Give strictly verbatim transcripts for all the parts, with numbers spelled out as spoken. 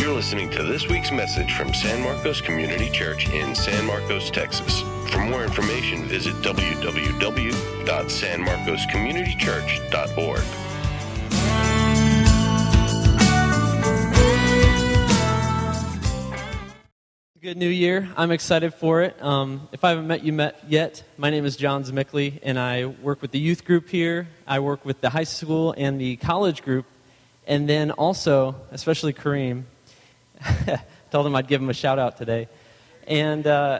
You're listening to this week's message from San Marcos Community Church in San Marcos, Texas. For more information, visit w w w dot san marcos community church dot org. Good new year. I'm excited for it. Um, if I haven't met you met yet, my name is John Zmickley, and I work with the youth group here. I work with the high school and the college group, and then also, especially Kareem, told him I'd give him a shout out today. And uh,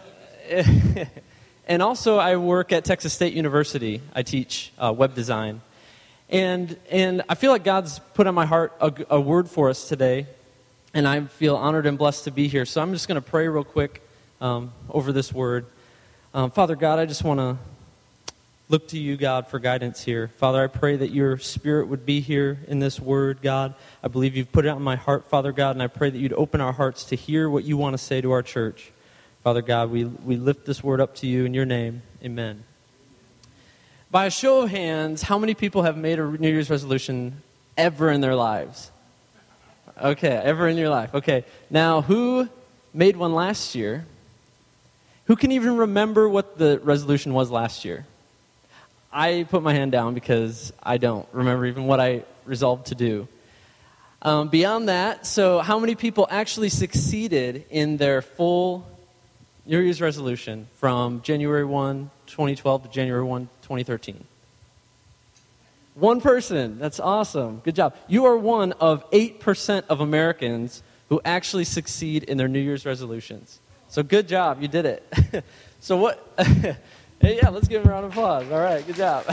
and also I work at Texas State University. I teach uh, web design. And and I feel like God's put on my heart a, a word for us today. And I feel honored and blessed to be here. So I'm just going to pray real quick um, over this word. Um, Father God, I just want to look to you, God, for guidance here. Father, I pray that your spirit would be here in this word, God. I believe you've put it on my heart, Father God, and I pray that you'd open our hearts to hear what you want to say to our church. Father God, we, we lift this word up to you in your name. Amen. By a show of hands, how many people have made a New Year's resolution ever in their lives? Okay, ever in your life. Okay, now who made one last year? Who can even remember what the resolution was last year? I put my hand down because I don't remember even what I resolved to do. Um, beyond that, so how many people actually succeeded in their full New Year's resolution from January first, twenty twelve to January first, twenty thirteen? One person. That's awesome. Good job. You are one of eight percent of Americans who actually succeed in their New Year's resolutions. So good job. You did it. So what? Hey, yeah, let's give him a round of applause. All right, good job.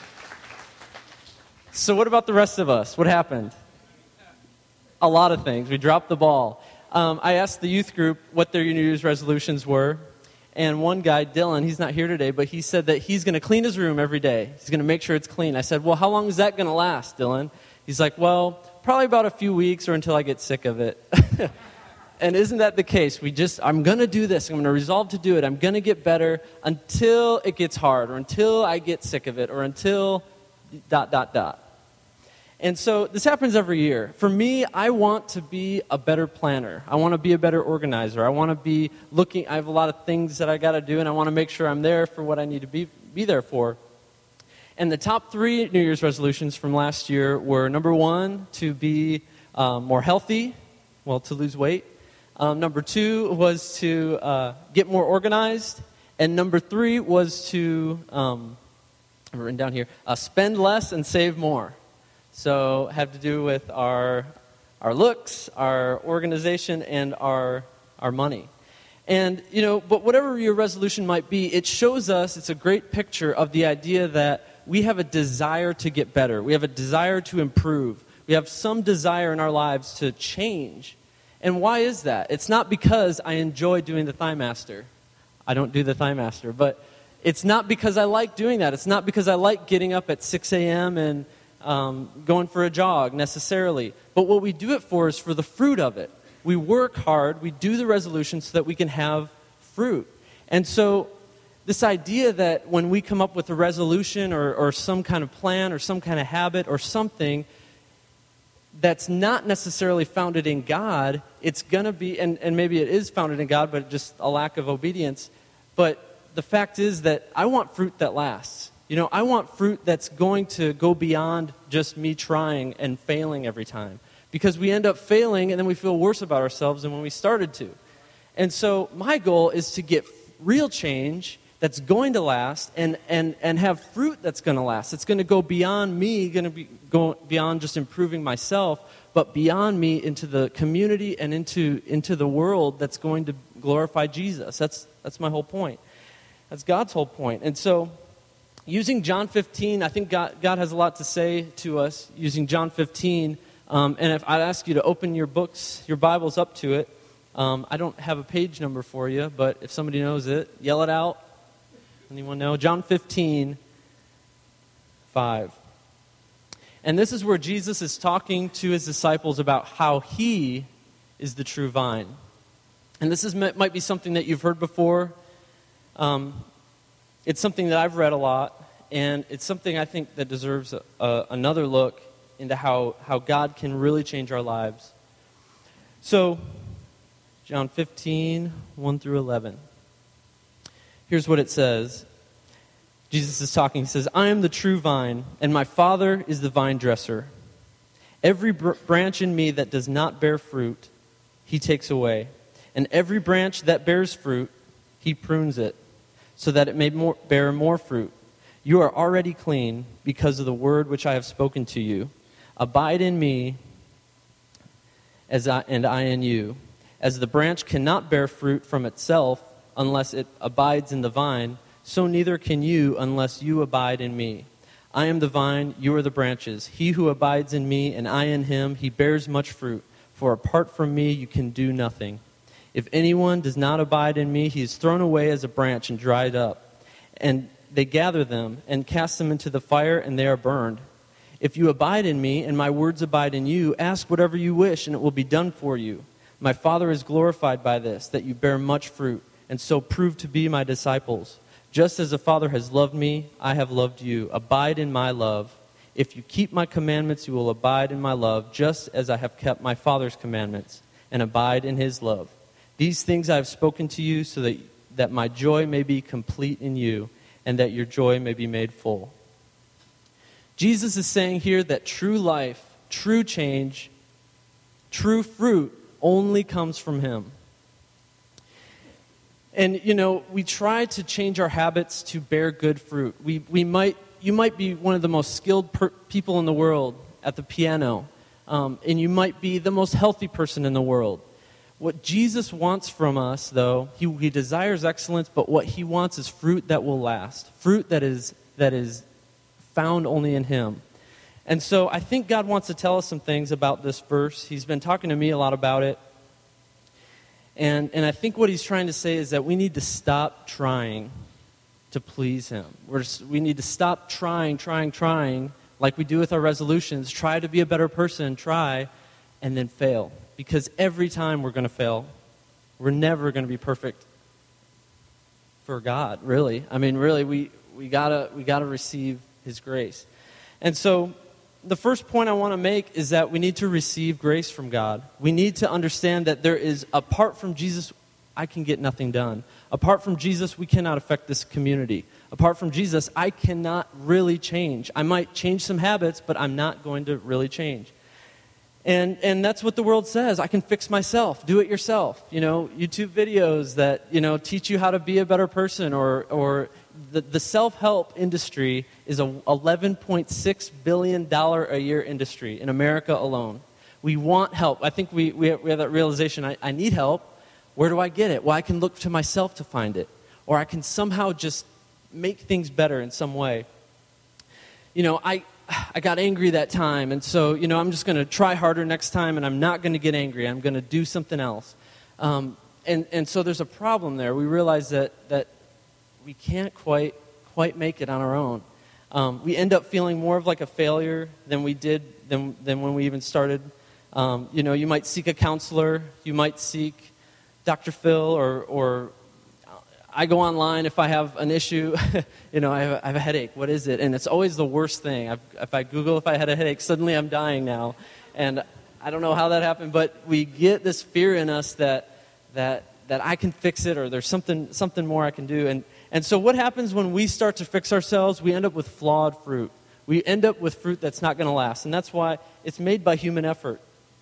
So what about the rest of us? What happened? A lot of things. We dropped the ball. Um, I asked the youth group what their New Year's resolutions were. And one guy, Dylan, he's not here today, but he said that he's going to clean his room every day. He's going to make sure it's clean. I said, well, how long is that going to last, Dylan? He's like, well, probably about a few weeks or until I get sick of it. And isn't that the case? We just, I'm going to do this. I'm going to resolve to do it. I'm going to get better until it gets hard or until I get sick of it or until dot, dot, dot. And so this happens every year. For me, I want to be a better planner. I want to be a better organizer. I want to be looking, I have a lot of things that I got to do, and I want to make sure I'm there for what I need to be, be there for. And the top three New Year's resolutions from last year were, number one, to be um, more healthy, well, to lose weight. Um, number two was to uh, get more organized. And number three was to, um, I've written down here, uh, spend less and save more. So have to do with our our looks, our organization, and our our money. And, you know, but whatever your resolution might be, it shows us, it's a great picture of the idea that we have a desire to get better. We have a desire to improve. We have some desire in our lives to change. And why is that? It's not because I enjoy doing the Thigh Master. I don't do the Thigh Master. But it's not because I like doing that. It's not because I like getting up at six a.m. and Um, going for a jog necessarily. But what we do it for is for the fruit of it. We work hard, we do the resolution so that we can have fruit. And so this idea that when we come up with a resolution or, or some kind of plan or some kind of habit or something that's not necessarily founded in God, it's going to be, and, and maybe it is founded in God, but just a lack of obedience. But the fact is that I want fruit that lasts. You know, I want fruit that's going to go beyond just me trying and failing every time. Because we end up failing and then we feel worse about ourselves than when we started to. And so my goal is to get real change that's going to last and, and, and have fruit that's going to last. It's going to go beyond me, going to be go beyond just improving myself, but beyond me into the community and into, into the world that's going to glorify Jesus. That's, that's my whole point. That's God's whole point. And so using John fifteen, I think God, God has a lot to say to us using John fifteen. Um, and if I'd ask you to open your books, your Bibles up to it. Um, I don't have a page number for you, but if somebody knows it, yell it out. Anyone know? John fifteen, five. And this is where Jesus is talking to his disciples about how he is the true vine. And this is might be something that you've heard before. Um, It's something that I've read a lot, and it's something I think that deserves a, a, another look into how, how God can really change our lives. So, John fifteen, one through eleven. Here's what it says. Jesus is talking. He says, I am the true vine, and my Father is the vine dresser. Every br- branch in me that does not bear fruit, he takes away. And every branch that bears fruit, he prunes it, so that it may more, bear more fruit. You are already clean because of the word which I have spoken to you. Abide in me, as I, and I in you. As the branch cannot bear fruit from itself unless it abides in the vine, so neither can you unless you abide in me. I am the vine, you are the branches. He who abides in me and I in him, he bears much fruit. For apart from me you can do nothing. If anyone does not abide in me, he is thrown away as a branch and dried up. And they gather them and cast them into the fire, and they are burned. If you abide in me and my words abide in you, ask whatever you wish, and it will be done for you. My Father is glorified by this, that you bear much fruit, and so prove to be my disciples. Just as the Father has loved me, I have loved you. Abide in my love. If you keep my commandments, you will abide in my love, just as I have kept my Father's commandments, and abide in his love. These things I have spoken to you, so that, that my joy may be complete in you, and that your joy may be made full. Jesus is saying here that true life, true change, true fruit only comes from him. And, you know, we try to change our habits to bear good fruit. We we might you might be one of the most skilled per- people in the world at the piano, um, and you might be the most healthy person in the world. What Jesus wants from us, though, he, he desires excellence, but what he wants is fruit that will last, fruit that is that is found only in him. And so I think God wants to tell us some things about this verse. He's been talking to me a lot about it. And and I think what he's trying to say is that we need to stop trying to please him. We're just, we need to stop trying, trying, trying, like we do with our resolutions. Try to be a better person, try, and then fail. Because every time we're going to fail. We're never going to be perfect for God, really. I mean, really, we, we gotta we gotta receive his grace. And so the first point I want to make is that we need to receive grace from God. We need to understand that there is, apart from Jesus, I can get nothing done. Apart from Jesus, we cannot affect this community. Apart from Jesus, I cannot really change. I might change some habits, but I'm not going to really change. And and that's what the world says. I can fix myself. Do it yourself. You know, YouTube videos that, you know, teach you how to be a better person, or or the, the self-help industry is a eleven point six billion dollars a year industry in America alone. We want help. I think we, we, have, we have that realization, I, I need help. Where do I get it? Well, I can look to myself to find it. Or I can somehow just make things better in some way. You know, I... I got angry that time, and so, you know, I'm just going to try harder next time, and I'm not going to get angry. I'm going to do something else. Um, and, and so there's a problem there. We realize that, that we can't quite quite make it on our own. Um, we end up feeling more of like a failure than we did than, than when we even started. Um, you know, you might seek a counselor. You might seek Doctor Phil, or or I go online if I have an issue. you know, I have, I have a headache. What is it? And it's always the worst thing. I've, if I Google if I had a headache, suddenly I'm dying now. And I don't know how that happened, but we get this fear in us that that that I can fix it, or there's something something more I can do. And and so what happens when we start to fix ourselves? We end up with flawed fruit. We end up with fruit that's not going to last. And that's why it's made by human effort.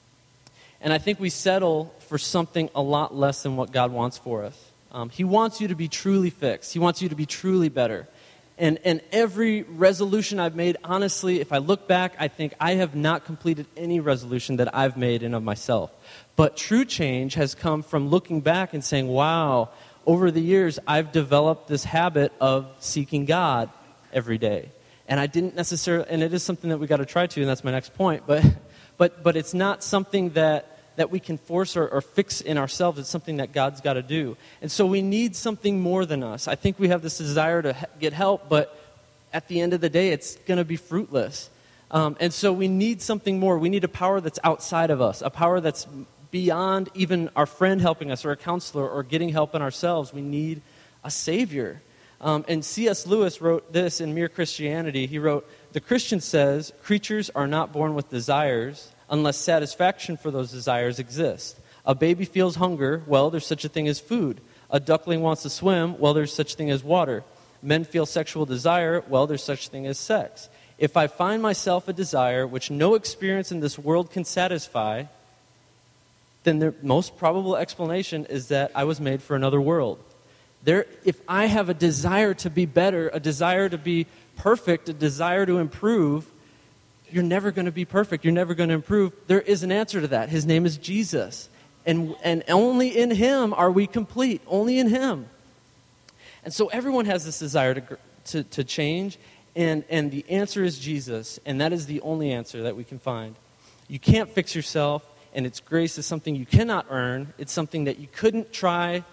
And I think we settle for something a lot less than what God wants for us. Um, he wants you to be truly fixed. He wants you to be truly better. And and every resolution I've made, honestly, if I look back, I think I have not completed any resolution that I've made in of myself. But true change has come from looking back and saying, wow, over the years, I've developed this habit of seeking God every day. And I didn't necessarily, and it is something that we got to try to, and that's my next point, but but but it's not something that that we can force or, or fix in ourselves. It's something that God's got to do. And so we need something more than us. I think we have this desire to get help, but at the end of the day, it's going to be fruitless. Um, and so we need something more. We need a power that's outside of us, a power that's beyond even our friend helping us, or a counselor, or getting help in ourselves. We need a Savior. Um, and C S Lewis wrote this in Mere Christianity. He wrote, "The Christian says, creatures are not born with desires unless satisfaction for those desires exists. A baby feels hunger. Well, there's such a thing as food. A duckling wants to swim. Well, there's such a thing as water. Men feel sexual desire. Well, there's such a thing as sex. If I find myself a desire which no experience in this world can satisfy, then the most probable explanation is that I was made for another world. There, if I have a desire to be better, a desire to be perfect, a desire to improve, you're never going to be perfect. You're never going to improve. There is an answer to that. His name is Jesus. And, and only in him are we complete. Only in him. And so everyone has this desire to, to, to change. And, and the answer is Jesus. And that is the only answer that we can find. You can't fix yourself. And its grace is something you cannot earn. It's something that you couldn't try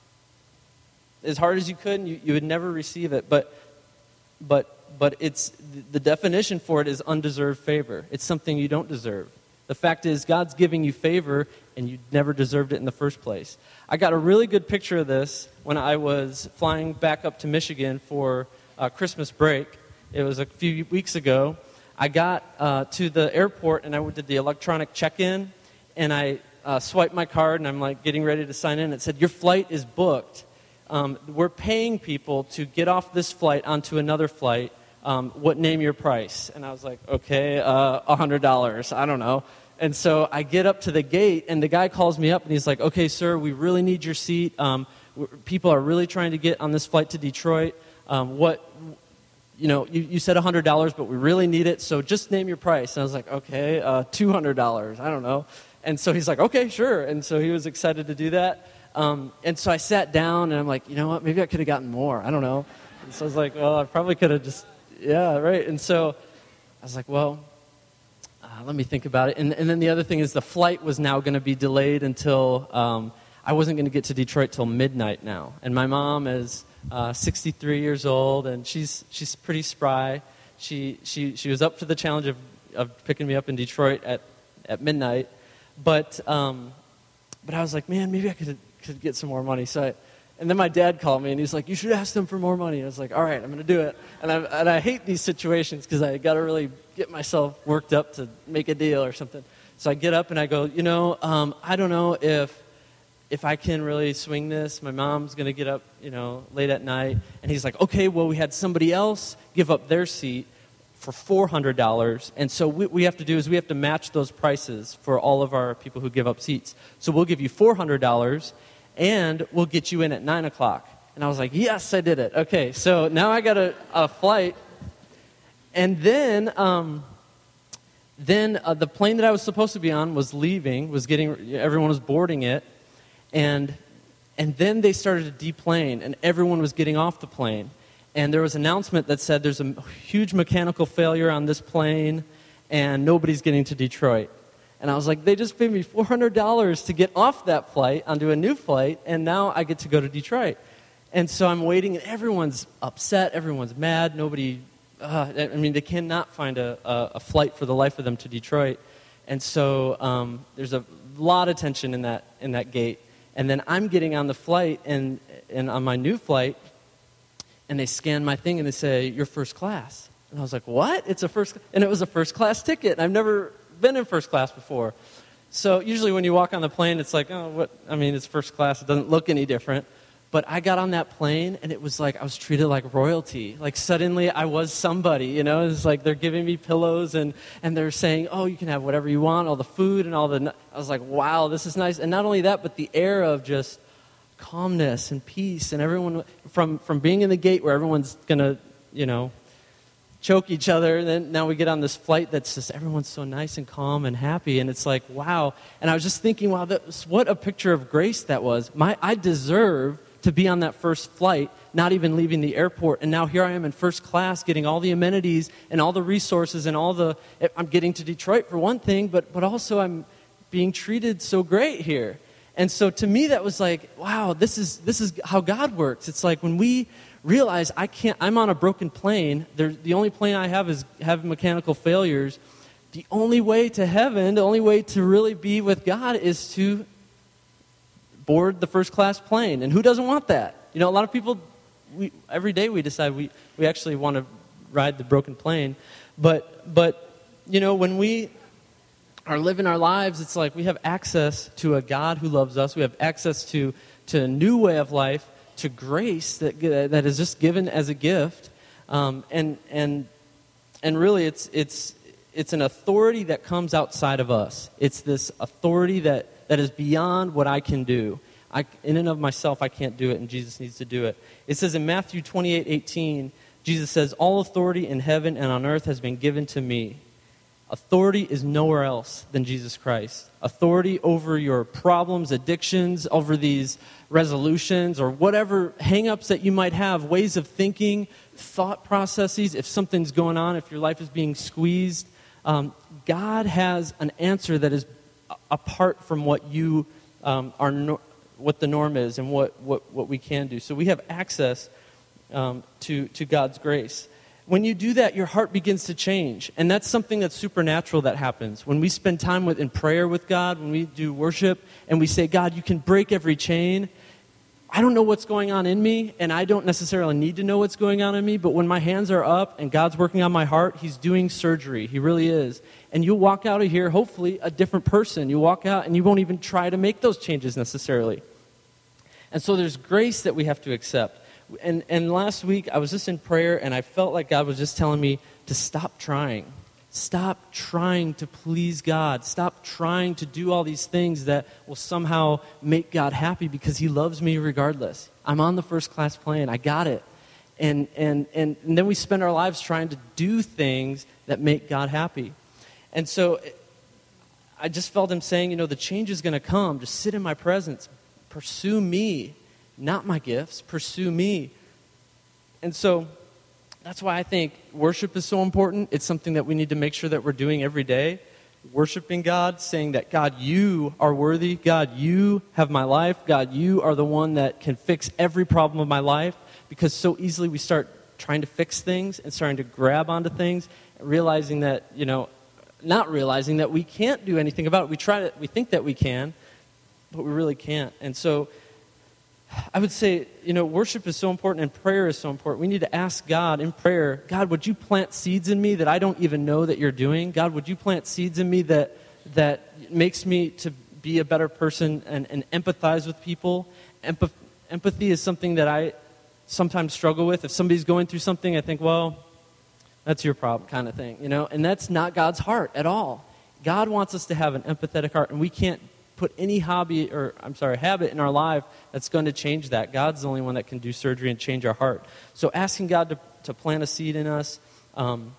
as hard as you could, and you, you would never receive it. But, but, but it's the definition for it is undeserved favor. It's something you don't deserve. The fact is, God's giving you favor, and you never deserved it in the first place. I got a really good picture of this when I was flying back up to Michigan for uh, Christmas break. It was a few weeks ago. I got uh, to the airport, and I did the electronic check-in. And I uh, swiped my card, and I'm like getting ready to sign in. It said, your flight is booked. Um, we're paying people to get off this flight onto another flight. Um, what name your price? And I was like, okay, uh, one hundred dollars. I don't know. And so I get up to the gate, and the guy calls me up, and he's like, okay, sir, we really need your seat. Um, people are really trying to get on this flight to Detroit. Um, what, you know, you, you said one hundred dollars, but we really need it, so just name your price. And I was like, okay, uh, two hundred dollars. I don't know. And so he's like, okay, sure. And so he was excited to do that. Um, and so I sat down, and I'm like, you know what? Maybe I could have gotten more. I don't know. And so I was like, well, I probably could have just, yeah, right. And so I was like, well, uh, let me think about it. And, and then the other thing is the flight was now going to be delayed until um, I wasn't going to get to Detroit till midnight now. And my mom is uh, sixty-three years old, and she's she's pretty spry. She she she was up to the challenge of, of picking me up in Detroit at, at midnight. But um, but I was like, man, maybe I could could get some more money. So, I, and then my dad called me, and he's like, you should ask them for more money. I was like, all right, I'm going to do it. And I and I hate these situations because I got to really get myself worked up to make a deal or something. So I get up and I go, you know, um, I don't know if if I can really swing this. My mom's going to get up, you know, late at night. And he's like, okay, well, we had somebody else give up their seat for four hundred dollars, and so what we have to do is we have to match those prices for all of our people who give up seats. So we'll give you four hundred dollars, and we'll get you in at nine o'clock. And I was like, yes, I did it. Okay, so now I got a, a flight, and then um, then uh, the plane that I was supposed to be on was leaving, was getting, everyone was boarding it, and and then they started to deplane, and everyone was getting off the plane. And there was an announcement that said there's a huge mechanical failure on this plane, and nobody's getting to Detroit. And I was like, they just paid me four hundred dollars to get off that flight onto a new flight, and now I get to go to Detroit. And so I'm waiting, and everyone's upset, everyone's mad, nobody, uh, I mean, they cannot find a, a, a flight for the life of them to Detroit. And so um, there's a lot of tension in that in that gate. And then I'm getting on the flight, and, and on my new flight, and they scan my thing, and they say, you're first class. And I was like, what? It's a first, and it was a first class ticket. I've never been in first class before. So usually when you walk on the plane, it's like, oh, what? I mean, it's first class. It doesn't look any different. But I got on that plane, and it was like I was treated like royalty. Like suddenly I was somebody, you know. It's like they're giving me pillows, and, and they're saying, oh, you can have whatever you want, all the food and all the... I was like, wow, this is nice. And not only that, but the air of just calmness and peace, and everyone from from being in the gate where everyone's gonna, you know, choke each other. Then now we get on this flight that's just everyone's so nice and calm and happy, and it's like, wow. And I was just thinking, wow, that was, what a picture of grace that was. My I deserve to be on that first flight, not even leaving the airport, and now here I am in first class, getting all the amenities and all the resources and all the. I'm getting to Detroit for one thing, but but also I'm being treated so great here. And so to me, that was like, wow, this is this is how God works. It's like when we realize I can't, I'm on a broken plane. There, the only plane I have is having mechanical failures. The only way to heaven, the only way to really be with God is to board the first class plane. And who doesn't want that? You know, a lot of people, we, every day we decide we, we actually want to ride the broken plane. But, but you know, when we are living our lives, it's like we have access to a God who loves us. We have access to, to a new way of life, to grace that that is just given as a gift. Um, and and and really, it's it's it's an authority that comes outside of us. It's this authority that, that is beyond what I can do. I, in and of myself, I can't do it, and Jesus needs to do it. It says in Matthew twenty-eight eighteen, Jesus says, "All authority in heaven and on earth has been given to me." Authority is nowhere else than Jesus Christ. Authority over your problems, addictions, over these resolutions, or whatever hang-ups that you might have, ways of thinking, thought processes, if something's going on, if your life is being squeezed. Um, God has an answer that is apart from what you um, are, no, what the norm is and what, what, what we can do. So we have access um, to, to God's grace. When you do that, your heart begins to change. And that's something that's supernatural that happens. When we spend time with in prayer with God, when we do worship, and we say, God, you can break every chain. I don't know what's going on in me, and I don't necessarily need to know what's going on in me, but when my hands are up and God's working on my heart, he's doing surgery. He really is. And you'll walk out of here, hopefully, a different person. You walk out, and you won't even try to make those changes necessarily. And so there's grace that we have to accept. And and last week, I was just in prayer, and I felt like God was just telling me to stop trying. Stop trying to please God. Stop trying to do all these things that will somehow make God happy, because he loves me regardless. I'm on the first class plane. I got it. And, and, and, and then we spend our lives trying to do things that make God happy. And so I just felt him saying, you know, the change is going to come. Just sit in my presence. Pursue me. Not my gifts, pursue me. And so that's why I think worship is so important. It's something that we need to make sure that we're doing every day. Worshiping God, saying that, God, you are worthy. God, you have my life. God, you are the one that can fix every problem of my life. Because so easily we start trying to fix things and starting to grab onto things, realizing that, you know, not realizing that we can't do anything about it. We try to, we think that we can, but we really can't. And so I would say, you know, worship is so important and prayer is so important. We need to ask God in prayer, God, would you plant seeds in me that I don't even know that you're doing? God, would you plant seeds in me that that makes me to be a better person and, and empathize with people? Empath- empathy is something that I sometimes struggle with. If somebody's going through something, I think, well, that's your problem kind of thing, you know? And that's not God's heart at all. God wants us to have an empathetic heart, and we can't put any hobby or, I'm sorry, habit in our life that's going to change that. God's the only one that can do surgery and change our heart. So asking God to, to plant a seed in us, um,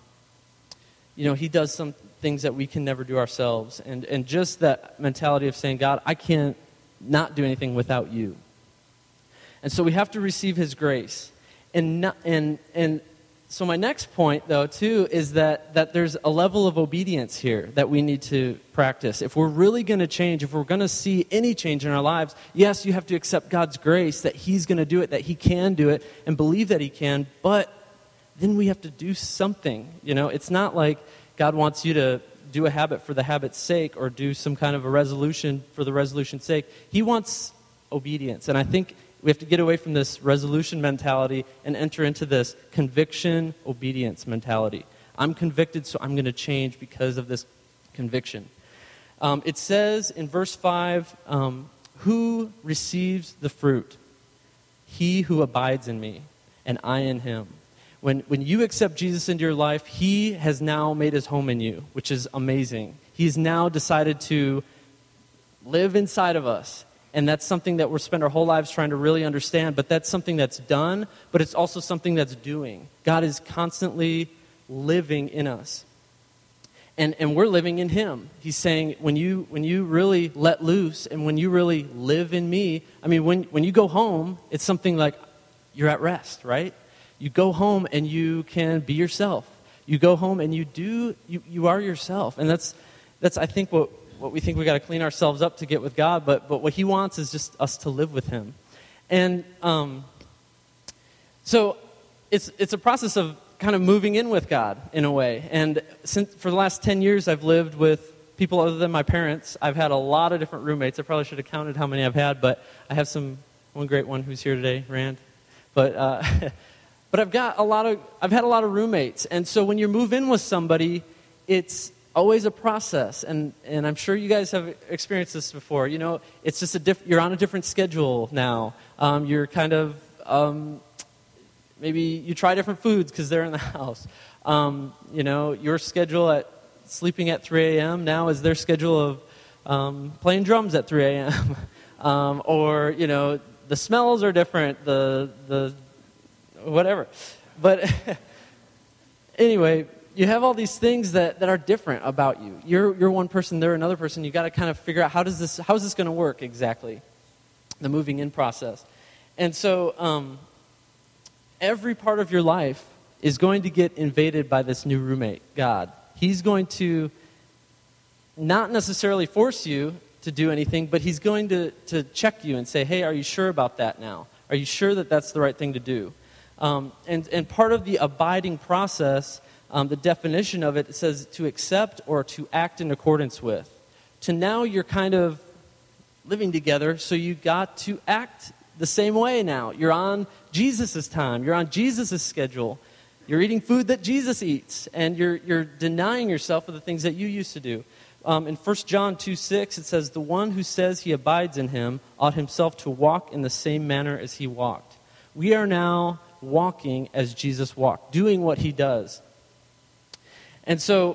you know, he does some things that we can never do ourselves. And, and just that mentality of saying, God, I can't not do anything without you. And so we have to receive his grace. And not, and and so my next point, though, too, is that, that there's a level of obedience here that we need to practice. If we're really going to change, if we're going to see any change in our lives, yes, you have to accept God's grace that he's going to do it, that he can do it, and believe that he can, but then we have to do something. You know, it's not like God wants you to do a habit for the habit's sake or do some kind of a resolution for the resolution's sake. He wants obedience, and I think we have to get away from this resolution mentality and enter into this conviction, obedience mentality. I'm convicted, so I'm going to change because of this conviction. Um, it says in verse five, um, who receives the fruit? He who abides in me, and I in him. When, when you accept Jesus into your life, he has now made his home in you, which is amazing. He's now decided to live inside of us. And that's something that we'll spend our whole lives trying to really understand, but that's something that's done, but it's also something that's doing. God is constantly living in us. And and we're living in him. He's saying, when you when you really let loose and when you really live in me, I mean, when, when you go home, it's something like you're at rest, right? You go home and you can be yourself. You go home and you do, you, you are yourself. And that's, that's I think, what What we think we got to clean ourselves up to get with God, but but what he wants is just us to live with him, and um, so it's it's a process of kind of moving in with God in a way. And since for the last ten years, I've lived with people other than my parents. I've had a lot of different roommates. I probably should have counted how many I've had, but I have some one great one who's here today, Rand. But uh, but I've got a lot of I've had a lot of roommates, and so when you move in with somebody, it's always a process, and, and I'm sure you guys have experienced this before. You know, it's just a diff- you're on a different schedule now. Um, you're kind of, um, maybe you try different foods because they're in the house. Um, you know, your schedule at sleeping at three a.m. now is their schedule of um, playing drums at three a.m. um, or, you know, the smells are different, the, the whatever. But anyway, you have all these things that, that are different about you. You're you're one person, they're another person. You got to kind of figure out how does this how is this going to work exactly, the moving in process. And so um, every part of your life is going to get invaded by this new roommate, God. He's going to not necessarily force you to do anything, but he's going to, to check you and say, hey, are you sure about that now? Are you sure that that's the right thing to do? Um, and, and part of the abiding process, Um, the definition of it, it says to accept or to act in accordance with. To now you're kind of living together, so you got to act the same way now. You're on Jesus' time. You're on Jesus' schedule. You're eating food that Jesus eats, and you're you're denying yourself of the things that you used to do. Um, in First John two six, it says, the one who says he abides in him ought himself to walk in the same manner as he walked. We are now walking as Jesus walked, doing what he does. And so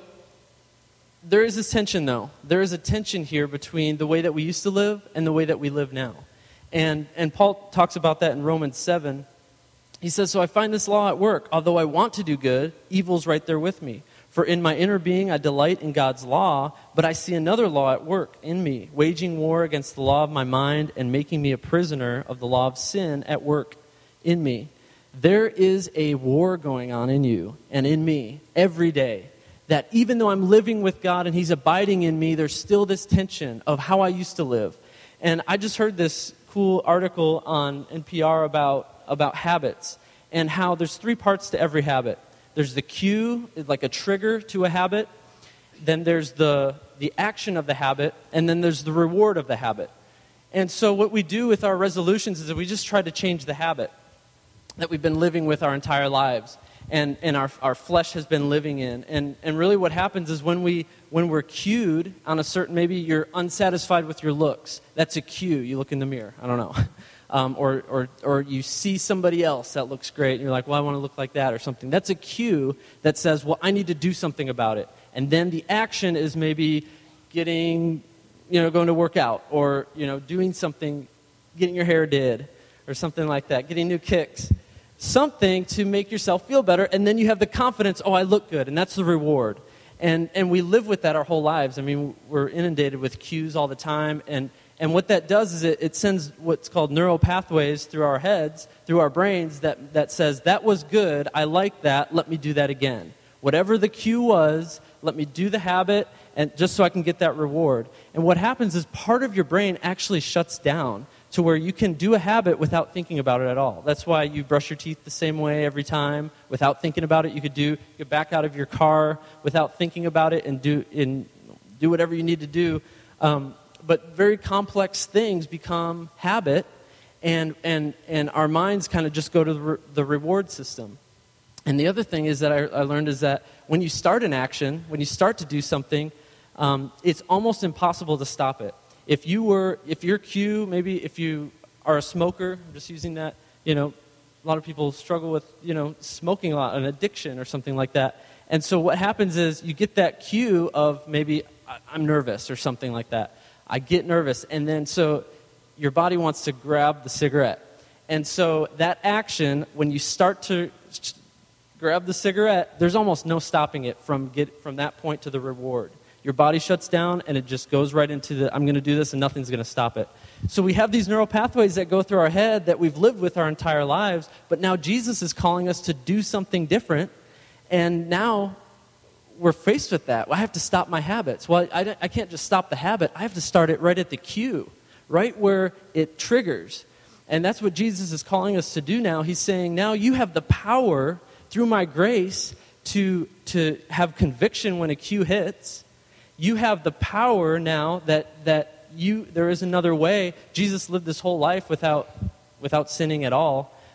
there is this tension, though. There is a tension here between the way that we used to live and the way that we live now. And and Paul talks about that in Romans seven. He says, so I find this law at work. Although I want to do good, evil's right there with me. For in my inner being I delight in God's law, but I see another law at work in me, waging war against the law of my mind and making me a prisoner of the law of sin at work in me. There is a war going on in you and in me every day. That even though I'm living with God and he's abiding in me, there's still this tension of how I used to live. And I just heard this cool article on N P R about, about habits and how there's three parts to every habit. There's the cue, like a trigger to a habit. Then there's the, the action of the habit. And then there's the reward of the habit. And so what we do with our resolutions is that we just try to change the habit that we've been living with our entire lives. And, and our, our flesh has been living in. And, and really what happens is when, we, when we're cued on a certain, maybe you're unsatisfied with your looks. That's a cue. You look in the mirror. I don't know. Um, or, or, or you see somebody else that looks great. And you're like, well, I want to look like that or something. That's a cue that says, well, I need to do something about it. And then the action is maybe getting, you know, going to work out. Or, you know, doing something, getting your hair did. Or something like that. Getting new kicks. Something to make yourself feel better, and then you have the confidence, oh, I look good, and that's the reward. And and we live with that our whole lives. I mean, we're inundated with cues all the time, and, and what that does is it, it sends what's called neural pathways through our heads, through our brains, that, that says, that was good, I like that, let me do that again. Whatever the cue was, let me do the habit, and just so I can get that reward. And what happens is part of your brain actually shuts down to where you can do a habit without thinking about it at all. That's why you brush your teeth the same way every time without thinking about it. You could do get back out of your car without thinking about it and do in do whatever you need to do. Um, but very complex things become habit, and and and our minds kind of just go to the, re- the reward system. And the other thing is that I, I learned is that when you start an action, when you start to do something, um, it's almost impossible to stop it. If you were, if your cue, maybe if you are a smoker, I'm just using that, you know, a lot of people struggle with, you know, smoking a lot, an addiction or something like that. And so what happens is you get that cue of maybe I'm nervous or something like that. I get nervous. And then so your body wants to grab the cigarette. And so that action, when you start to grab the cigarette, there's almost no stopping it from get from that point to the reward. Your body shuts down, and it just goes right into the, I'm going to do this, and nothing's going to stop it. So we have these neural pathways that go through our head that we've lived with our entire lives, but now Jesus is calling us to do something different, and now we're faced with that. Well, I have to stop my habits. Well, I, I can't just stop the habit. I have to start it right at the cue, right where it triggers. And that's what Jesus is calling us to do now. He's saying, now you have the power, through my grace, to, to have conviction when a cue hits. You have the power now that that you there is another way. Jesus lived this whole life without without sinning at all.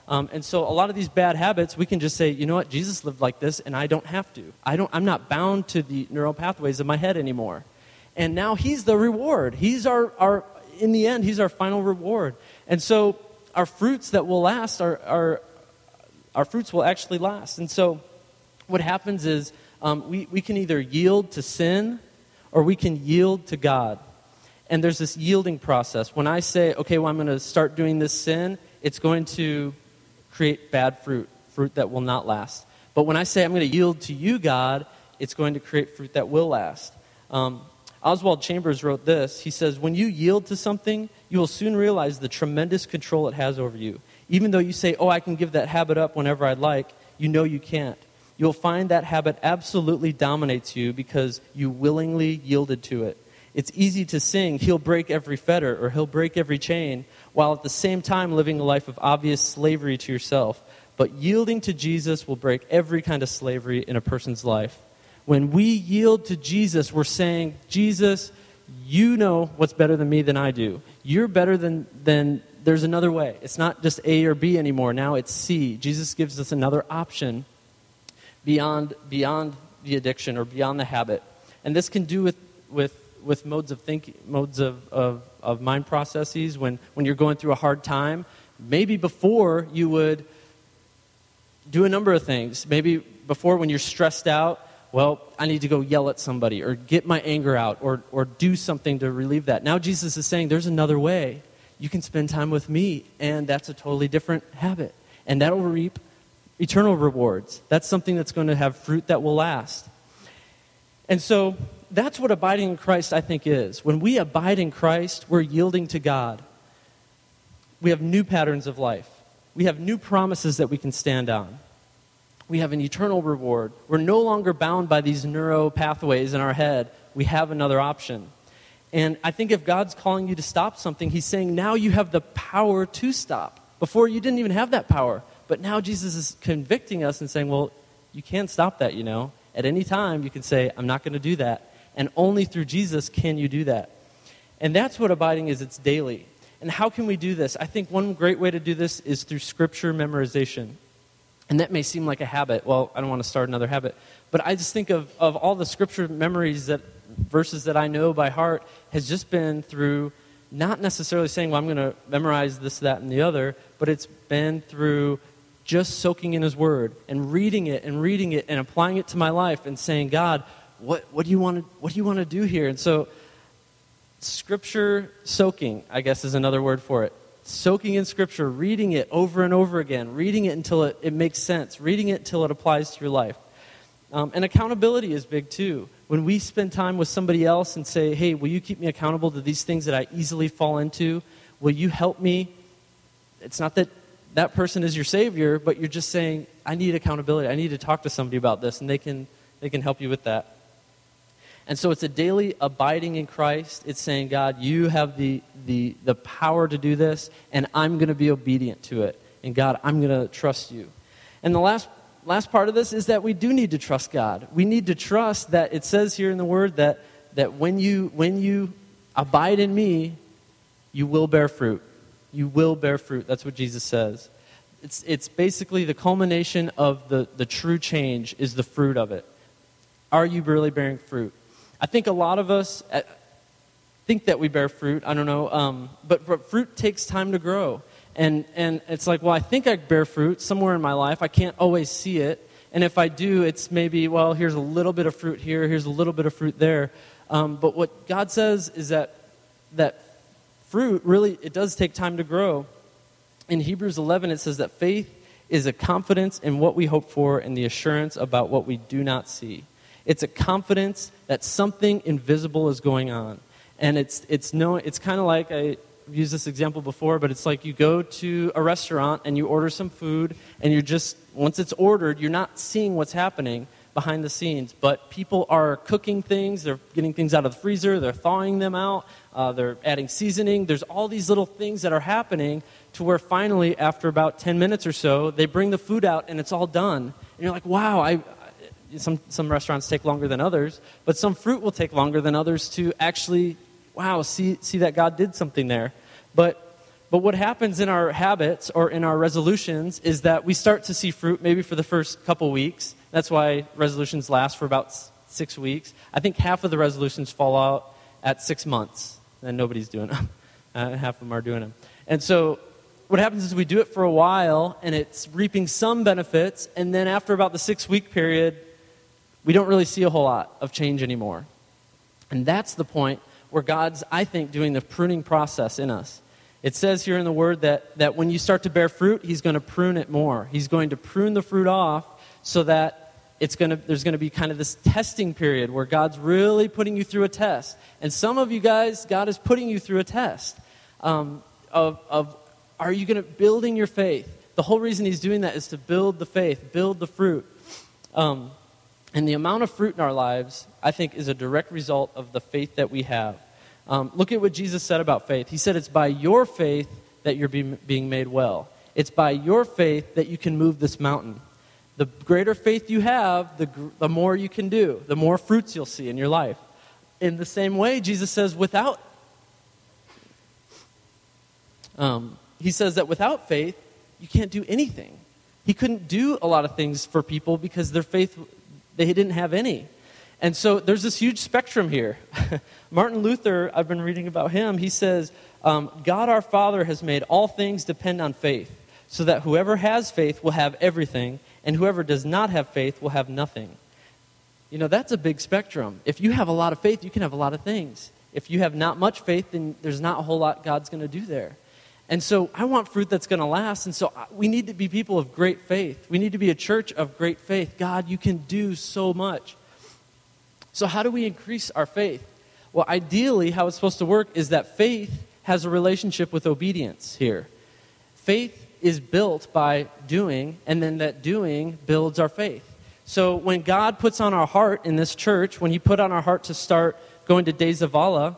Um, and so a lot of these bad habits, we can just say, you know what, Jesus lived like this, and I don't have to. I don't, I'm not bound to the neural pathways of my head anymore. And now he's the reward. He's our, our in the end, he's our final reward. And so our fruits that will last, are, are, our fruits will actually last. And so what happens is um, we, we can either yield to sin or we can yield to God. And there's this yielding process. When I say, okay, well, I'm going to start doing this sin, it's going to create bad fruit, fruit that will not last. But when I say I'm going to yield to you, God, it's going to create fruit that will last. Um, Oswald Chambers wrote this. He says, when you yield to something, you will soon realize the tremendous control it has over you. Even though you say, oh, I can give that habit up whenever I'd like, you know you can't. You'll find that habit absolutely dominates you because you willingly yielded to it. It's easy to sing, he'll break every fetter or he'll break every chain, while at the same time living a life of obvious slavery to yourself. But yielding to Jesus will break every kind of slavery in a person's life. When we yield to Jesus, we're saying, Jesus, you know what's better than me than I do. You're better than, than there's another way. It's not just A or B anymore. Now it's C. Jesus gives us another option beyond beyond the addiction or beyond the habit. And this can do with with with modes of thinking, modes of, of, of mind processes. When, when you're going through a hard time, maybe before you would do a number of things. Maybe before when you're stressed out, well, I need to go yell at somebody or get my anger out or, or do something to relieve that. Now Jesus is saying there's another way. You can spend time with me, and that's a totally different habit. And that will reap eternal rewards. That's something that's going to have fruit that will last. And so that's what abiding in Christ, I think, is. When we abide in Christ, we're yielding to God. We have new patterns of life. We have new promises that we can stand on. We have an eternal reward. We're no longer bound by these neuro pathways in our head. We have another option. And I think if God's calling you to stop something, he's saying now you have the power to stop. Before you didn't even have that power. But now Jesus is convicting us and saying, well, you can't stop that, you know. At any time, you can say, I'm not going to do that. And only through Jesus can you do that. And that's what abiding is. It's daily. And how can we do this? I think one great way to do this is through scripture memorization. And that may seem like a habit. Well, I don't want to start another habit. But I just think of, of all the scripture memories, that verses that I know by heart, has just been through not necessarily saying, well, I'm going to memorize this, that, and the other, but it's been through just soaking in his word and reading it and reading it and applying it to my life and saying, God, what, what do you want to what do you want to do here? And so scripture soaking, I guess, is another word for it. Soaking in scripture, reading it over and over again, reading it until it, it makes sense, reading it until it applies to your life. Um, and accountability is big too. When we spend time with somebody else and say, hey, will you keep me accountable to these things that I easily fall into? Will you help me? It's not that that person is your savior, but you're just saying, I need accountability. I need to talk to somebody about this, and they can they can help you with that. And so it's a daily abiding in Christ. It's saying, God, you have the the the power to do this, and I'm going to be obedient to it. And God, I'm going to trust you. And the last last part of this is that we do need to trust God. We need to trust that it says here in the Word that that when you when you abide in me, you will bear fruit. You will bear fruit. That's what Jesus says. It's it's basically the culmination of the, the true change is the fruit of it. Are you really bearing fruit? I think a lot of us think that we bear fruit. I don't know. Um, but, but fruit takes time to grow. And, and it's like, well, I think I bear fruit somewhere in my life. I can't always see it. And if I do, it's maybe, well, here's a little bit of fruit here. Here's a little bit of fruit there. Um, but what God says is that that fruit, really, it does take time to grow. In Hebrews eleven, it says that faith is a confidence in what we hope for and the assurance about what we do not see. It's a confidence that something invisible is going on. And it's it's no, it's kind of like, I've used this example before, but it's like you go to a restaurant and you order some food, and you're just, once it's ordered, you're not seeing what's happening behind the scenes, but people are cooking things, they're getting things out of the freezer, they're thawing them out, uh, they're adding seasoning. There's all these little things that are happening to where finally, after about ten minutes or so, they bring the food out and it's all done. And you're like, wow, I, some, some restaurants take longer than others, but some fruit will take longer than others to actually, wow, see, see that God did something there. But But what happens in our habits or in our resolutions is that we start to see fruit maybe for the first couple weeks. That's why resolutions last for about six weeks. I think half of the resolutions fall out at six months, and nobody's doing them. Uh, half of them are doing them. And so what happens is we do it for a while, and it's reaping some benefits, and then after about the six-week period, we don't really see a whole lot of change anymore. And that's the point where God's, I think, doing the pruning process in us. It says here in the Word that, that when you start to bear fruit, He's going to prune it more. He's going to prune the fruit off so that it's going to, there's going to be kind of this testing period where God's really putting you through a test. And some of you guys, God is putting you through a test um, of, of are you going to building your faith? The whole reason He's doing that is to build the faith, build the fruit. Um, and the amount of fruit in our lives, I think, is a direct result of the faith that we have. Um, look at what Jesus said about faith. He said it's by your faith that you're be, being made well. It's by your faith that you can move this mountain. The greater faith you have, the, the more you can do, the more fruits you'll see in your life. In the same way, Jesus says without, um, he says that without faith, you can't do anything. He couldn't do a lot of things for people because their faith, they didn't have any. And so there's this huge spectrum here. Martin Luther, I've been reading about him, he says, um, God our Father has made all things depend on faith, so that whoever has faith will have everything, and whoever does not have faith will have nothing. You know, that's a big spectrum. If you have a lot of faith, you can have a lot of things. If you have not much faith, then there's not a whole lot God's going to do there. And so I want fruit that's going to last, and so we need to be people of great faith. We need to be a church of great faith. God, you can do so much. So how do we increase our faith? Well, ideally, how it's supposed to work is that faith has a relationship with obedience here. Faith is built by doing, and then that doing builds our faith. So when God puts on our heart in this church, when He put on our heart to start going to Days of Allah,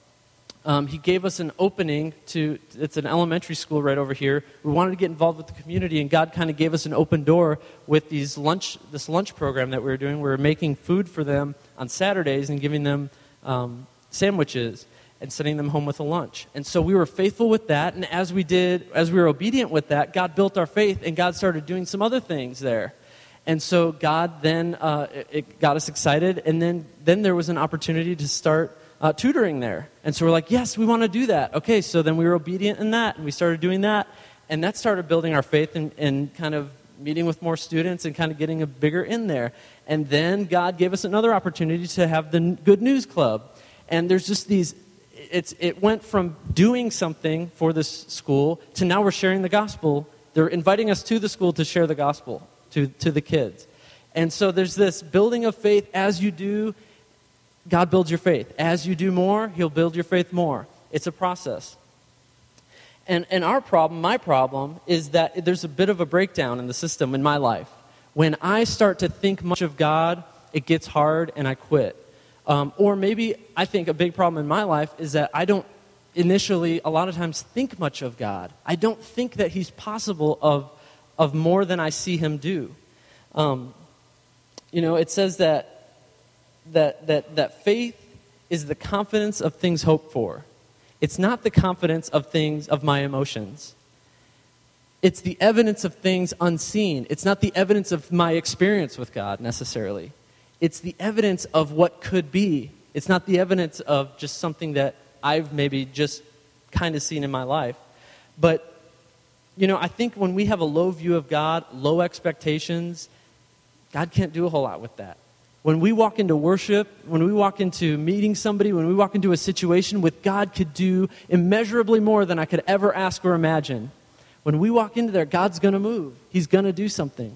um, He gave us an opening to, it's an elementary school right over here. We wanted to get involved with the community, and God kind of gave us an open door with these lunch, this lunch program that we were doing. We were making food for them on Saturdays and giving them um, sandwiches and sending them home with a lunch. And so we were faithful with that, and as we did, as we were obedient with that, God built our faith, and God started doing some other things there. And so God then, uh, it, it got us excited, and then, then there was an opportunity to start uh, tutoring there. And so we're like, yes, we want to do that. Okay, so then we were obedient in that, and we started doing that, and that started building our faith and, and kind of meeting with more students and kind of getting a bigger in there. And then God gave us another opportunity to have the Good News Club. And there's just these, it's it went from doing something for this school to now we're sharing the gospel. They're inviting us to the school to share the gospel to, to the kids. And so there's this building of faith. As you do, God builds your faith. As you do more, He'll build your faith more. It's a process. And and our problem, my problem, is that there's a bit of a breakdown in the system in my life. When I start to think much of God, it gets hard and I quit. Um, or maybe I think a big problem in my life is that I don't initially, a lot of times, think much of God. I don't think that He's possible of, of more than I see Him do. Um, you know, it says that, that, that, that faith is the confidence of things hoped for. It's not the confidence of things, of my emotions. It's the evidence of things unseen. It's not the evidence of my experience with God, necessarily. It's the evidence of what could be. It's not the evidence of just something that I've maybe just kind of seen in my life. But, you know, I think when we have a low view of God, low expectations, God can't do a whole lot with that. When we walk into worship, when we walk into meeting somebody, when we walk into a situation with God could do immeasurably more than I could ever ask or imagine. When we walk into there, God's going to move. He's going to do something.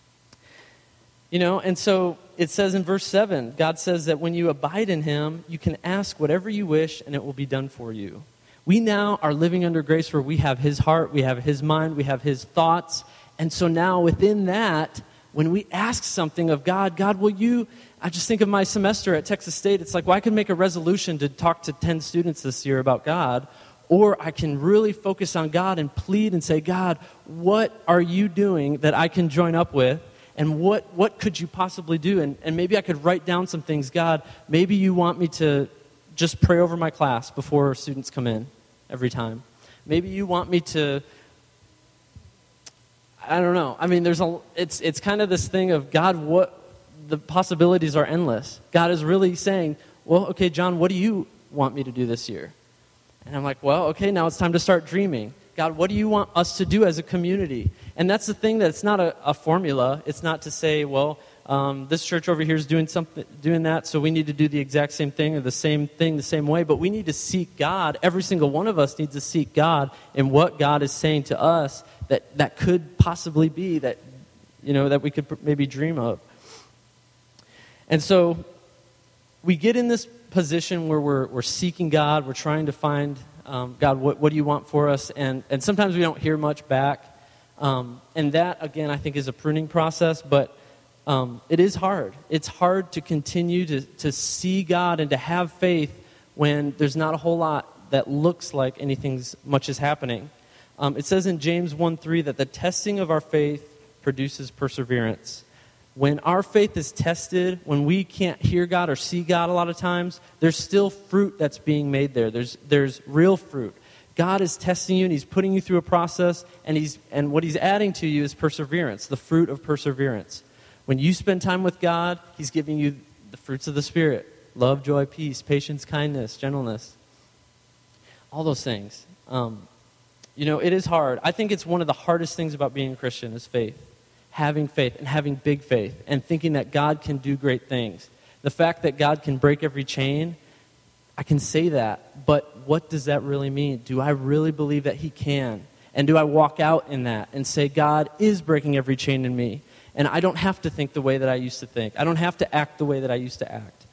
You know, and so it says in verse seven, God says that when you abide in Him, you can ask whatever you wish and it will be done for you. We now are living under grace where we have His heart, we have His mind, we have His thoughts. And so now within that, when we ask something of God, God, will you, I just think of my semester at Texas State. It's like, well, I can make a resolution to talk to ten students this year about God, or I can really focus on God and plead and say, God, what are you doing that I can join up with? And what, what could you possibly do? And, and maybe I could write down some things. God, maybe you want me to just pray over my class before students come in every time. Maybe you want me to, I don't know. I mean, there's a, it's it's kind of this thing of, God, what, the possibilities are endless. God is really saying, well, okay, John, what do you want me to do this year? And I'm like, well, okay, now it's time to start dreaming. God, what do you want us to do as a community? And that's the thing, that it's not a, a formula. It's not to say, well, um, this church over here is doing something, doing that, so we need to do the exact same thing or the same thing the same way. But we need to seek God. Every single one of us needs to seek God in what God is saying to us that, that could possibly be that, you know, that we could maybe dream of. And so we get in this position where we're we're seeking God. We're trying to find, um, God, what, what do you want for us? And and sometimes we don't hear much back. Um, and that, again, I think is a pruning process. But um, it is hard. It's hard to continue to, to see God and to have faith when there's not a whole lot that looks like anything's much is happening. Um, it says in James one three that the testing of our faith produces perseverance. When our faith is tested, when we can't hear God or see God a lot of times, there's still fruit that's being made there. There's there's real fruit. God is testing you, and He's putting you through a process, and He's and what He's adding to you is perseverance, the fruit of perseverance. When you spend time with God, He's giving you the fruits of the Spirit: love, joy, peace, patience, kindness, gentleness. All those things. Um, you know, it is hard. I think it's one of the hardest things about being a Christian is faith. Having faith and having big faith and thinking that God can do great things. The fact that God can break every chain, I can say that, but what does that really mean? Do I really believe that He can? And do I walk out in that and say, God is breaking every chain in me, and I don't have to think the way that I used to think. I don't have to act the way that I used to act.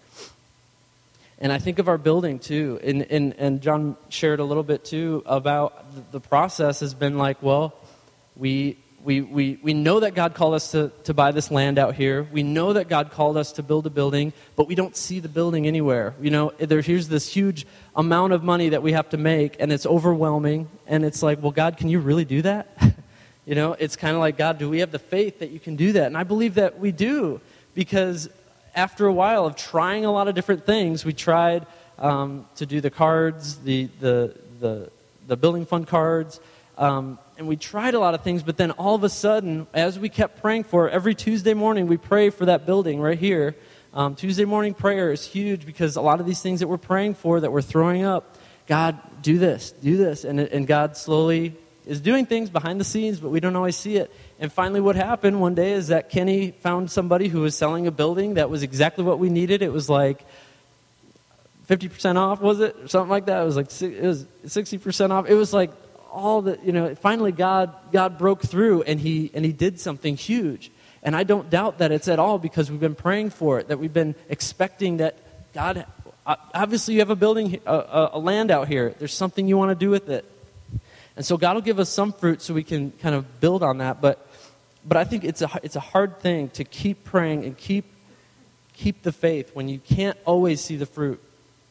And I think of our building too, and, and, and John shared a little bit too about the, the process has been like, well, we... We, we we know that God called us to, to buy this land out here. We know that God called us to build a building, but we don't see the building anywhere. You know, there, here's this huge amount of money that we have to make, and it's overwhelming. And it's like, well, God, can you really do that? You know, it's kind of like, God, do we have the faith that you can do that? And I believe that we do, because after a while of trying a lot of different things, we tried um, to do the cards, the the the, the building fund cards, um, and we tried a lot of things, but then all of a sudden, as we kept praying for it, every Tuesday morning we pray for that building right here. Um, Tuesday morning prayer is huge because a lot of these things that we're praying for, that we're throwing up, God, do this, do this. And, and God slowly is doing things behind the scenes, but we don't always see it. And finally what happened one day is that Kenny found somebody who was selling a building that was exactly what we needed. It was like fifty percent off, was it? Or something like that. It was like it was sixty percent off. It was like all the, you know, finally God God broke through, and he and he did something huge. And I don't doubt that it's at all because we've been praying for it, that we've been expecting that God, obviously you have a building, a, a land out here. There's something you want to do with it. And so God will give us some fruit so we can kind of build on that. But but I think it's a it's a hard thing to keep praying and keep keep the faith when you can't always see the fruit.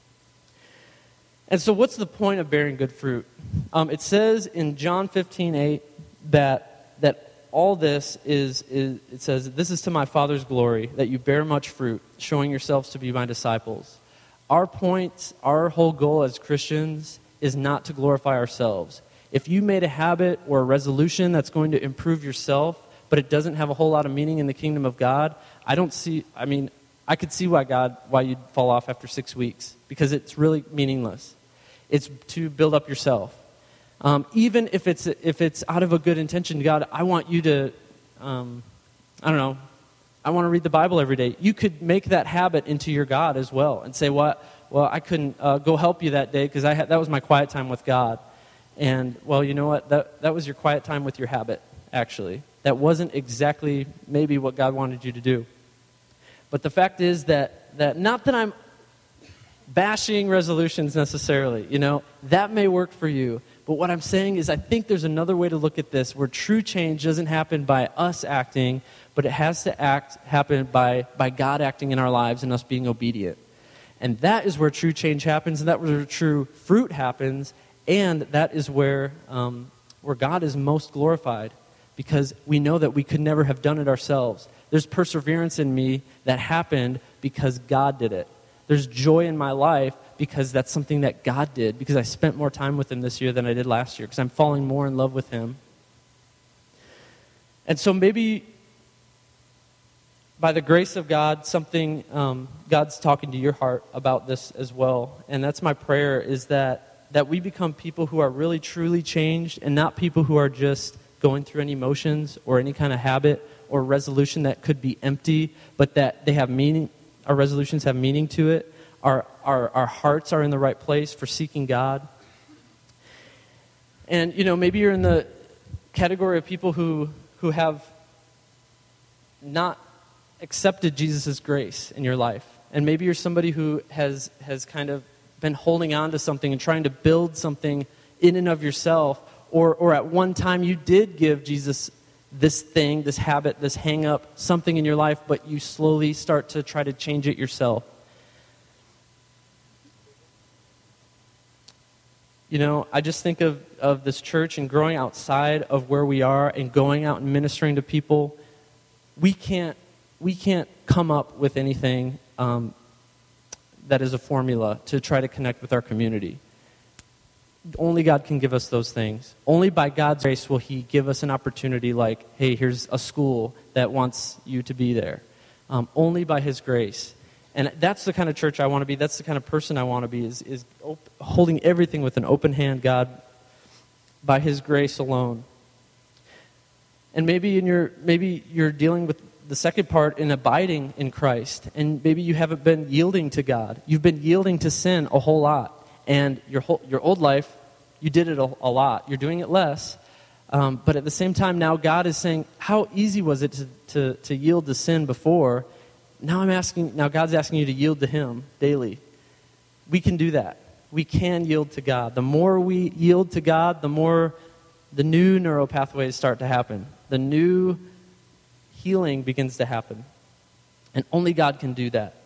And so what's the point of bearing good fruit? Um, it says in John fifteen eight that that all this is, is, it says, this is to my Father's glory, that you bear much fruit, showing yourselves to be my disciples. Our point, our whole goal as Christians is not to glorify ourselves. If you made a habit or a resolution that's going to improve yourself, but it doesn't have a whole lot of meaning in the kingdom of God, I don't see, I mean, I could see why God, why you'd fall off after six weeks, because it's really meaningless. It's to build up yourself. Um, even if it's if it's out of a good intention, God, I want you to, um, I don't know, I want to read the Bible every day. You could make that habit into your God as well and say, well, well I couldn't uh, go help you that day because I had, that was my quiet time with God. And, well, you know what? That that was your quiet time with your habit, actually. That wasn't exactly maybe what God wanted you to do. But the fact is that, that not that I'm bashing resolutions necessarily, you know, that may work for you. But what I'm saying is I think there's another way to look at this where true change doesn't happen by us acting, but it has to act happen by, by God acting in our lives and us being obedient. And that is where true change happens, and that is where true fruit happens, and that is where um, where God is most glorified, because we know that we could never have done it ourselves. There's perseverance in me that happened because God did it. There's joy in my life because that's something that God did, because I spent more time with him this year than I did last year, because I'm falling more in love with him. And so maybe by the grace of God, something, um, God's talking to your heart about this as well. And that's my prayer, is that, that we become people who are really truly changed, and not people who are just going through any motions or any kind of habit or resolution that could be empty, but that they have meaning. Our resolutions have meaning to it. Our, our, our hearts are in the right place for seeking God. And, you know, maybe you're in the category of people who, who have not accepted Jesus' grace in your life. And maybe you're somebody who has, has kind of been holding on to something and trying to build something in and of yourself. Or, or at one time you did give Jesus this thing, this habit, this hang-up, something in your life, but you slowly start to try to change it yourself. You know, I just think of, of this church and growing outside of where we are and going out and ministering to people. We can't, we can't come up with anything um, that is a formula to try to connect with our community. Only God can give us those things. Only by God's grace will he give us an opportunity like, hey, here's a school that wants you to be there. Um, only by his grace. And that's the kind of church I want to be. That's the kind of person I want to be, is, is op- holding everything with an open hand, God, by his grace alone. And maybe in your maybe you're dealing with the second part in abiding in Christ. And maybe you haven't been yielding to God. You've been yielding to sin a whole lot. And your whole, your old life, you did it a, a lot. You're doing it less. Um, but at the same time, now God is saying, how easy was it to, to, to yield to sin before? Now I'm asking, now God's asking you to yield to him daily. We can do that. We can yield to God. The more we yield to God, the more the new neural pathways start to happen. The new healing begins to happen. And only God can do that.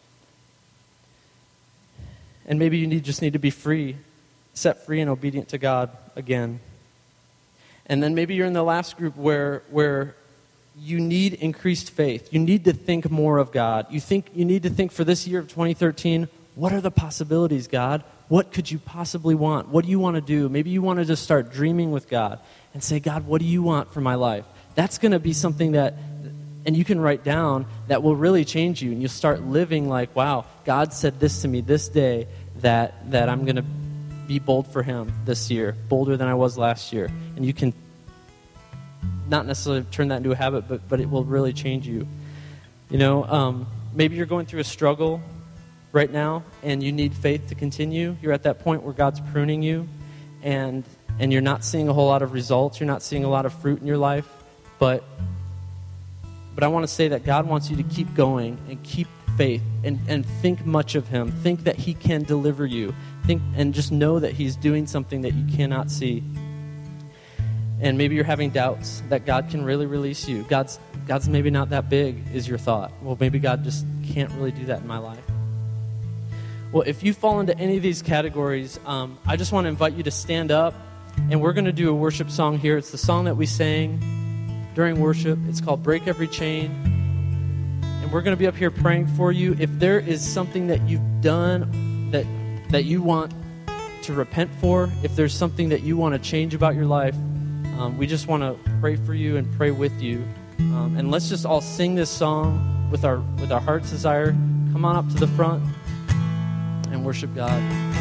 And maybe you need just need to be free, set free and obedient to God again. And then maybe you're in the last group where where you need increased faith. You need to think more of God. You think you need to think for this year of twenty thirteen, what are the possibilities, God? What could you possibly want? What do you want to do? Maybe you want to just start dreaming with God and say, God, what do you want for my life? That's going to be something that, and you can write down, that will really change you. And you'll start living like, wow, God said this to me this day, that, that I'm going to be bold for him this year, bolder than I was last year. And you can not necessarily turn that into a habit, but, but it will really change you. You know, um, maybe you're going through a struggle right now and you need faith to continue. You're at that point where God's pruning you and and you're not seeing a whole lot of results. You're not seeing a lot of fruit in your life. But but I want to say that God wants you to keep going and keep faith and, and think much of him. Think that he can deliver you. Think and just know that he's doing something that you cannot see. And maybe you're having doubts that God can really release you. God's God's maybe not that big, is your thought. Well, maybe God just can't really do that in my life. Well, if you fall into any of these categories, um, I just want to invite you to stand up, and we're going to do a worship song here. It's the song that we sang during worship. It's called Break Every Chain. And we're going to be up here praying for you. If there is something that you've done that that you want to repent for, if there's something that you want to change about your life, um, we just want to pray for you and pray with you. Um, and let's just all sing this song with our with our heart's desire. Come on up to the front and worship God.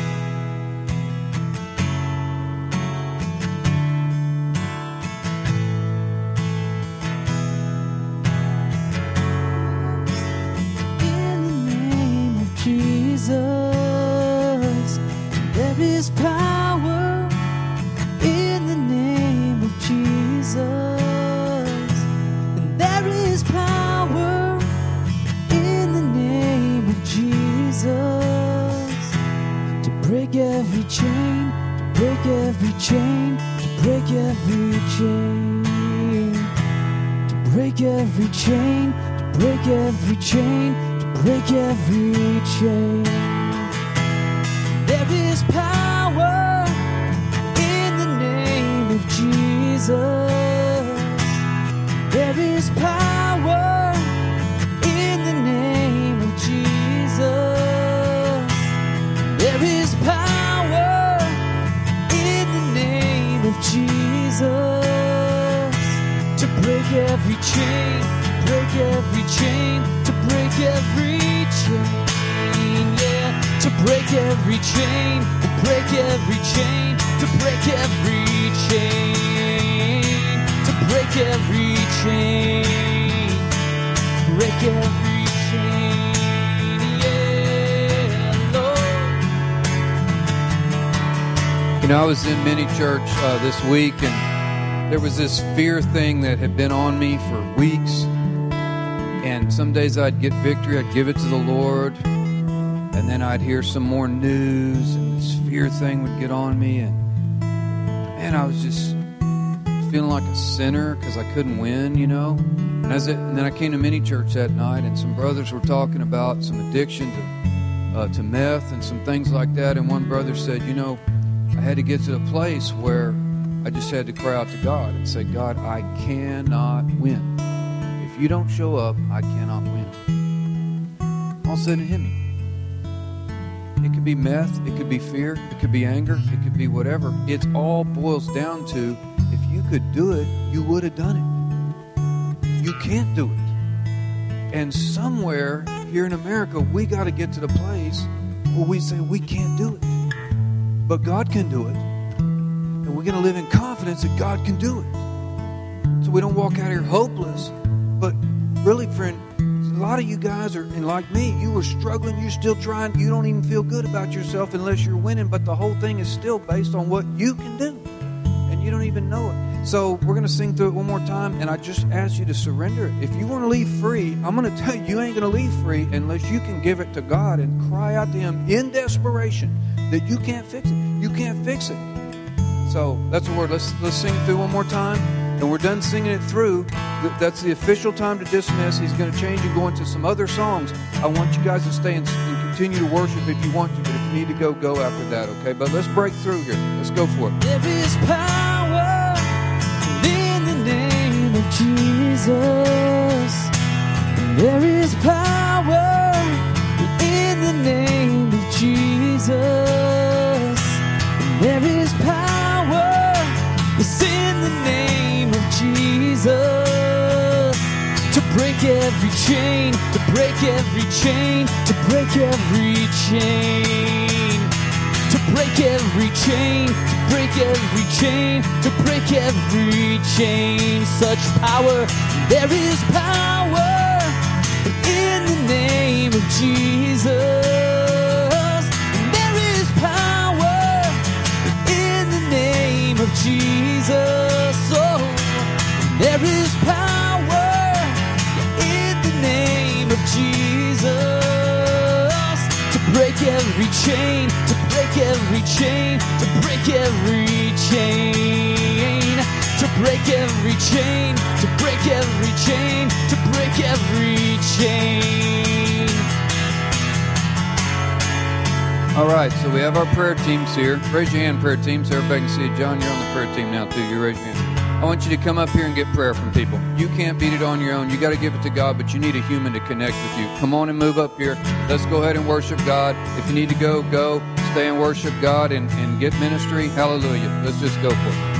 Jesus, there is power in the name of Jesus, and there is power in the name of Jesus to break every chain, to break every chain, to break every chain, to break every chain, to break every chain. Break every chain. There is power in the name of Jesus. There is power in the name of Jesus. every chain, break every chain, to break every chain, yeah. To break every chain, to break every chain, to break every chain, to break every chain, break every chain, yeah, Lord. You know, I was in mini church uh, this week, and there was this fear thing that had been on me for weeks. And some days I'd get victory, I'd give it to the Lord, and then I'd hear some more news, and this fear thing would get on me, and man, I was just feeling like a sinner because I couldn't win, you know. And, as it, and then I came to mini church that night, and some brothers were talking about some addiction to uh, to meth and some things like that. And one brother said, you know, I had to get to the place where I just had to cry out to God and say, God, I cannot win. If you don't show up, I cannot win. All of a sudden it hit me. It could be meth, it could be fear, it could be anger, it could be whatever. It all boils down to, if you could do it, you would have done it. You can't do it. And somewhere here in America, we got to get to the place where we say we can't do it. But God can do it. And we're going to live in confidence that God can do it. So we don't walk out here hopeless. But really, friend, a lot of you guys are, and like me, you were struggling, you're still trying, you don't even feel good about yourself unless you're winning, but the whole thing is still based on what you can do, and you don't even know it. So we're going to sing through it one more time, and I just ask you to surrender it. If you want to leave free, I'm going to tell you, you ain't going to leave free unless you can give it to God and cry out to Him in desperation that you can't fix it. You can't fix it. So that's the word. Let's, let's sing it through one more time. And we're done singing it through. That's the official time to dismiss. He's going to change and go into some other songs. I want you guys to stay and, and continue to worship if you want to, but if you need to go, go after that, okay? But let's break through here. Let's go for it. There is power in the name of Jesus. There is power in the name of Jesus. There is power in the name of Jesus, to break every chain, to break every chain, to break every chain, to break every chain, to break every chain, to break every chain. Such power, there is power in the name of Jesus. There is power in the name of Jesus. Oh, there is power in the name of Jesus, to break every chain, to break every chain, to break every chain, to break every chain, to break every chain, to break every chain. All right, so we have our prayer teams here. Raise your hand, prayer team, so everybody can see it. John, you're on the prayer team now, too. You raise your hand. I want you to come up here and get prayer from people. You can't beat it on your own. You got to give it to God, but you need a human to connect with you. Come on and move up here. Let's go ahead and worship God. If you need to go, go. Stay and worship God and, and get ministry. Hallelujah. Let's just go for it.